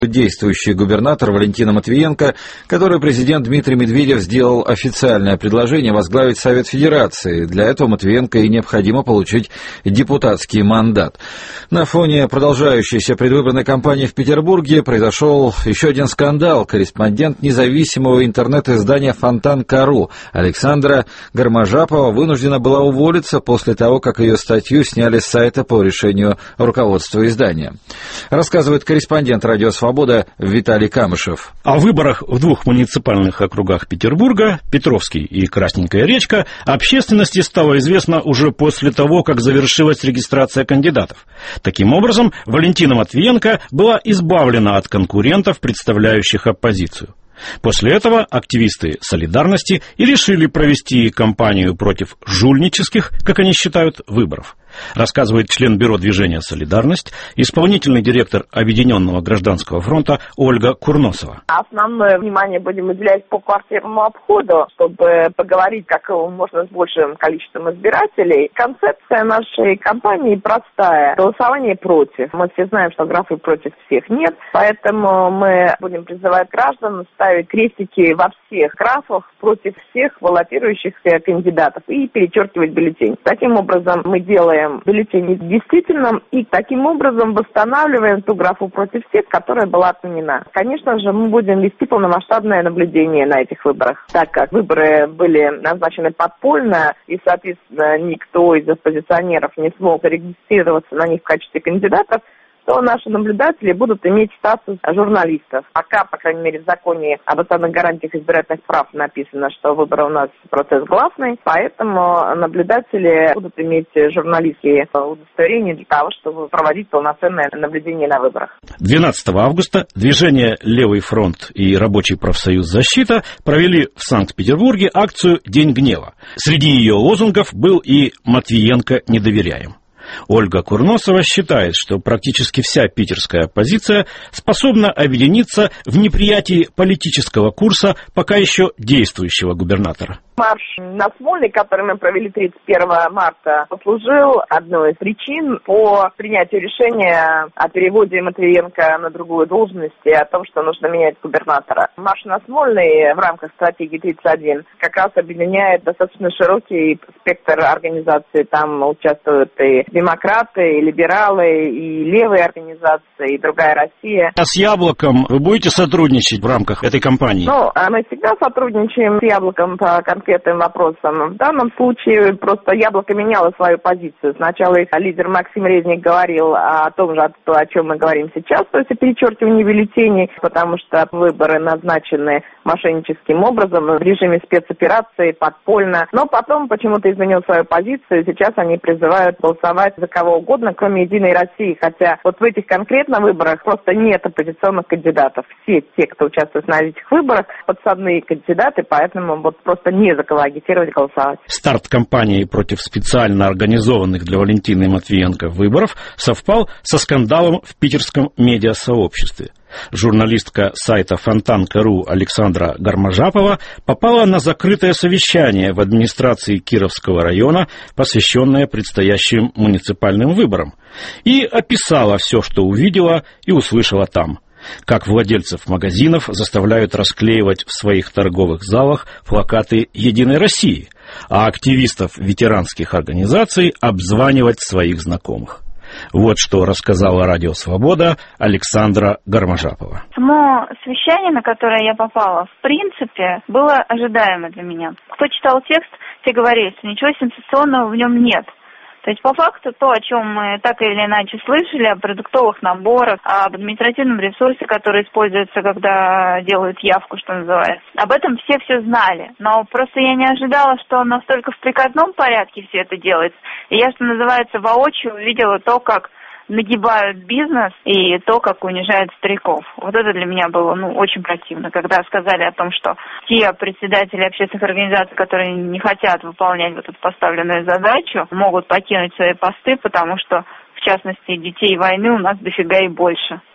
Действующий губернатор Валентина Матвиенко, которой президент Дмитрий Медведев сделал официальное предложение возглавить Совет Федерации. Для этого Матвиенко и необходимо получить депутатский мандат. На фоне продолжающейся предвыборной кампании в Петербурге произошел еще один скандал. Корреспондент независимого интернет-издания «Фонтанка.ру» Александра Гармажапова вынуждена была уволиться после того, как ее статью сняли с сайта по решению руководства издания. Рассказывает корреспондент «Радио Свобода» Виталий Камышев. О выборах в двух муниципальных округах Петербурга, Петровский и Красненькая речка, общественности стало известно уже после того, как завершилась регистрация кандидатов. Таким образом, Валентина Матвиенко была избавлена от конкурентов, представляющих оппозицию. После этого активисты «Солидарности» и решили провести кампанию против жульнических, как они считают, выборов. Рассказывает член бюро движения «Солидарность», исполнительный директор Объединенного гражданского фронта Ольга Курносова. Основное внимание будем уделять по квартирному обходу, чтобы поговорить как можно с большим количеством избирателей. Концепция нашей кампании простая. Голосование против. Мы все знаем, что графы против всех нет, поэтому мы будем призывать граждан ставить крестики во всех графах против всех баллотирующихся кандидатов и перечеркивать бюллетень. Таким образом мы делаем бюллетень действительным и таким образом восстанавливаем ту графу против всех, которая была отменена. Конечно же, мы будем вести полномасштабное наблюдение на этих выборах, так как выборы были назначены подпольно и, соответственно, никто из оппозиционеров не смог регистрироваться на них в качестве кандидатов, то наши наблюдатели будут иметь статус журналистов. Пока, по крайней мере, в законе об основных гарантиях избирательных прав написано, что выборы у нас процесс гласный, поэтому наблюдатели будут иметь журналистские удостоверения для того, чтобы проводить полноценное наблюдение на выборах. 12 августа движение «Левый фронт» и Рабочий профсоюз «Защита» провели в Санкт-Петербурге акцию «День гнева». Среди ее лозунгов был и «Матвиенко не доверяем». Ольга Курносова считает, что практически вся питерская оппозиция способна объединиться в неприятии политического курса пока еще действующего губернатора. Марш на Смольный, который мы провели 31 марта, послужил одной из причин по принятию решения о переводе Матвиенко на другую должность и о том, что нужно менять губернатора. Марш на Смольный в рамках стратегии 31 как раз объединяет достаточно широкий спектр организаций. Там участвуют и демократы, и либералы, и левые организации, и другая Россия. А с «Яблоком» вы будете сотрудничать в рамках этой кампании? Мы всегда сотрудничаем с «Яблоком» по конкретным вопросам. В данном случае просто «Яблоко» меняло свою позицию. Сначала их лидер Максим Резник говорил о том же, о чем мы говорим сейчас, то есть о перечеркивании бюллетеней, потому что выборы назначены мошенническим образом, в режиме спецоперации, подпольно. Но потом почему-то изменил свою позицию, и сейчас они призывают голосовать за кого угодно, кроме «Единой России». Хотя вот в этих конкретно выборах просто нет оппозиционных кандидатов. Все те, кто участвует на этих выборах, подсадные кандидаты, поэтому вот просто не за кого агитировать, голосовать. Старт кампании против специально организованных для Валентины Матвиенко выборов совпал со скандалом в питерском медиасообществе. Журналистка сайта Фонтанка.ру Александра Гармажапова попала на закрытое совещание в администрации Кировского района, посвященное предстоящим муниципальным выборам, и описала все, что увидела и услышала там. Как владельцев магазинов заставляют расклеивать в своих торговых залах плакаты «Единой России», а активистов ветеранских организаций обзванивать своих знакомых. Вот что рассказала «Радио Свобода» Александра Гармажапова. Само совещание, на которое я попала, в принципе, было ожидаемо для меня. Кто читал текст, те говорили, что ничего сенсационного в нем нет. То есть, по факту, то, о чем мы так или иначе слышали, о продуктовых наборах, об административном ресурсе, который используется, когда делают явку, что называется. Об этом все знали. Но просто я не ожидала, что настолько в приказном порядке все это делается. И я, что называется, воочию увидела то, как нагибают бизнес и то, как унижают стариков. Вот это для меня было очень противно, когда сказали о том, что те председатели общественных организаций, которые не хотят выполнять вот эту поставленную задачу, могут покинуть свои посты, потому что, в частности, детей войны у нас дофига и больше.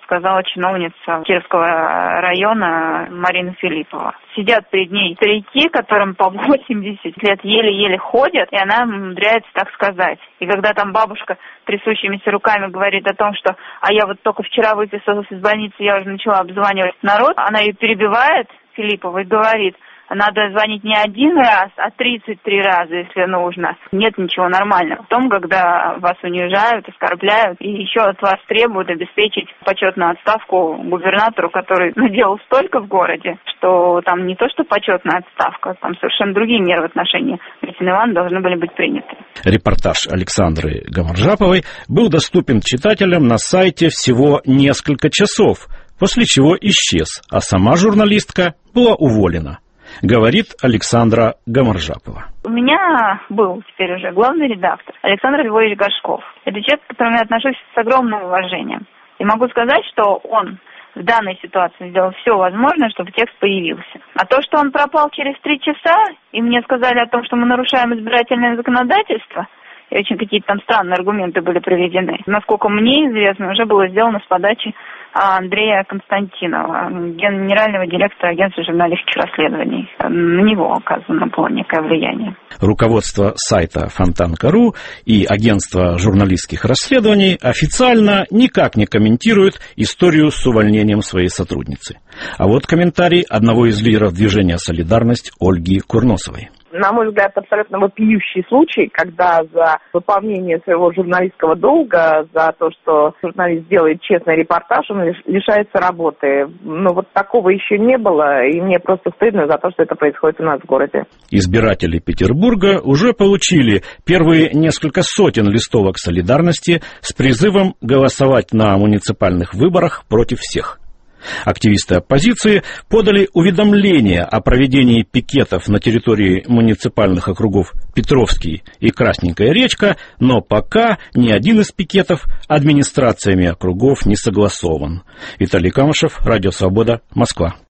сказала чиновница Кировского района Марина Филиппова. Сидят перед ней старики, которым по 80 лет еле-еле ходят, и она умудряется так сказать. И когда там бабушка трясущимися руками говорит о том, что «а я вот только вчера выписалась из больницы, я уже начала обзванивать народ», она ее перебивает, Филиппова, и говорит: надо звонить не 1 раз, а 33 раза, если нужно. Нет ничего нормального в том, когда вас унижают, оскорбляют, и еще от вас требуют обеспечить почетную отставку губернатору, который наделал столько в городе, что там не то что почетная отставка, там совершенно другие меры в отношении Кристины Ивановны должны были быть приняты. Репортаж Александры Гамаржаповой был доступен читателям на сайте всего несколько часов, после чего исчез, а сама журналистка была уволена. Говорит Александра Гамаржапова. У меня был теперь уже главный редактор Александр Львович Горшков. Это человек, к которому я отношусь с огромным уважением. И могу сказать, что он в данной ситуации сделал все возможное, чтобы текст появился. А то, что он пропал через 3 часа, и мне сказали о том, что мы нарушаем избирательное законодательство, и очень какие-то там странные аргументы были приведены. Насколько мне известно, уже было сделано с подачи Андрея Константинова, генерального директора агентства журналистских расследований. На него оказано было некое влияние. Руководство сайта Фонтанка.ру и агентство журналистских расследований официально никак не комментируют историю с увольнением своей сотрудницы. А вот комментарий одного из лидеров движения «Солидарность» Ольги Курносовой. На мой взгляд, абсолютно вопиющий случай, когда за выполнение своего журналистского долга, за то, что журналист делает честный репортаж, он лишается работы. Но вот такого еще не было, и мне просто стыдно за то, что это происходит у нас в городе. Избиратели Петербурга уже получили первые несколько сотен листовок солидарности с призывом голосовать на муниципальных выборах против всех. Активисты оппозиции подали уведомление о проведении пикетов на территории муниципальных округов Петровский и Красненькая речка, но пока ни один из пикетов администрациями округов не согласован. Виталий Камышев, Радио Свобода, Москва.